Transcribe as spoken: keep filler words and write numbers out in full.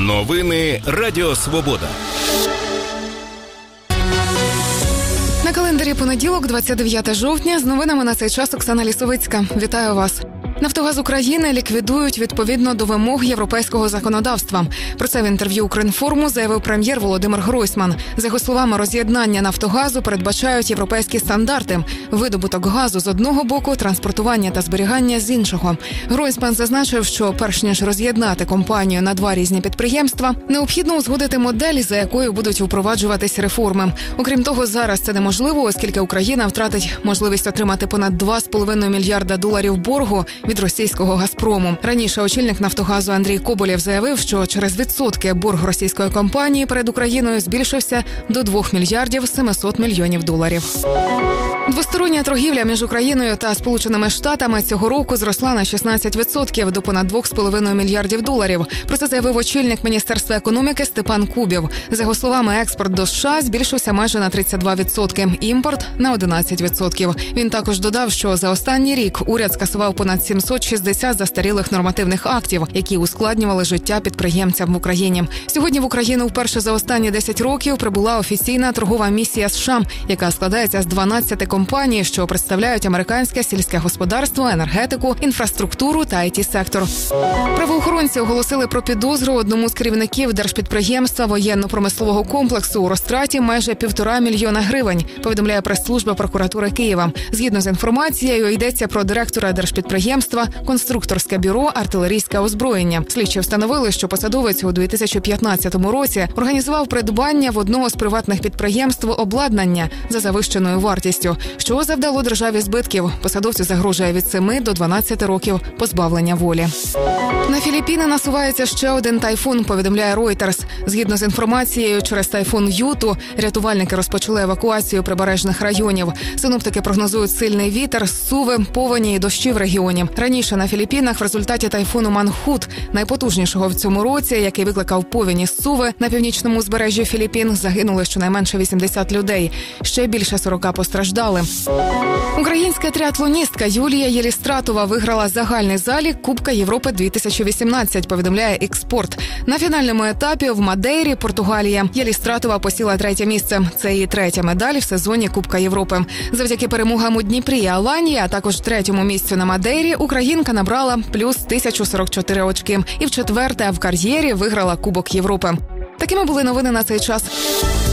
Новини Радіо Свобода. На календарі понеділок, двадцять дев'яте жовтня. З новинами на цей час Оксана Лісовицька. Вітаю вас. «Нафтогаз України» ліквідують відповідно до вимог європейського законодавства. Про це в інтерв'ю «Укрінформу» заявив прем'єр Володимир Гройсман. За його словами, роз'єднання «Нафтогазу» передбачають європейські стандарти. Видобуток газу з одного боку, транспортування та зберігання з іншого. Гройсман зазначив, що перш ніж роз'єднати компанію на два різні підприємства, необхідно узгодити модель, за якою будуть впроваджуватись реформи. Окрім того, зараз це неможливо, оскільки Україна втратить можливість отримати понад два з половиною мільярда доларів боргу від російського «Газпрому». Раніше очільник «Нафтогазу» Андрій Коболєв заявив, що через відсотки борг російської компанії перед Україною збільшився до двох мільярдів сімсот мільйонів доларів. Двостороння торгівля між Україною та Сполученими Штатами цього року зросла на шістнадцять відсотків до понад двох з половиною мільярдів доларів. Про це заявив очільник Міністерства економіки Степан Кубів. За його словами, експорт до США збільшився майже на тридцять два відсотки, імпорт – на одинадцять відсотків. Він також додав, що за останній рік уряд скасував понад сімсот шістдесят застарілих нормативних актів, які ускладнювали життя підприємцям в Україні. Сьогодні в Україну вперше за останні десять років прибула офіційна торгова місія США, яка складається з дванадцяти компаній, що представляють американське сільське господарство, енергетику, інфраструктуру та ай ті-сектор. Правоохоронці оголосили про підозру одному з керівників держпідприємства воєнно-промислового комплексу у розтраті майже півтора мільйона гривень, повідомляє прес-служба прокуратури Києва. Згідно з інформацією, йдеться про директора держпідприємства «Конструкторське бюро артилерійське озброєння». Слідчі встановили, що посадовець у дві тисячі п'ятнадцятому році організував придбання в одного з приватних підприємств обладнання за завищеною вартістю, що завдало державі збитків. Посадовцю загрожує від семи до дванадцяти років позбавлення волі. На Філіппіни насувається ще один тайфун, повідомляє Reuters. Згідно з інформацією, через тайфун Юту рятувальники розпочали евакуацію прибережних районів. Синоптики прогнозують сильний вітер, зсуви, повені і дощі в регіоні. Раніше на Філіппінах в результаті тайфуну Манхут, найпотужнішого в цьому році, який викликав повені зсуви, на північному узбережжі Філіппін загинули щонайменше вісімдесят людей. Ще більше сорока постраждали. Українська тріатлоністка Юлія Єлістратова виграла загальний залік Кубка Європи дві тисячі вісімнадцять, повідомляє «Ікспорт». На фінальному етапі в Мадейрі, Португалія, Єлістратова посіла третє місце. Це її третя медаль в сезоні Кубка Європи. Завдяки перемогам у Дніпрі і Аланії, а також третьому місцю на Мадейрі, українка набрала плюс тисячу сорок чотири очки. І в четверте в кар'єрі виграла Кубок Європи. Такими були новини на цей час.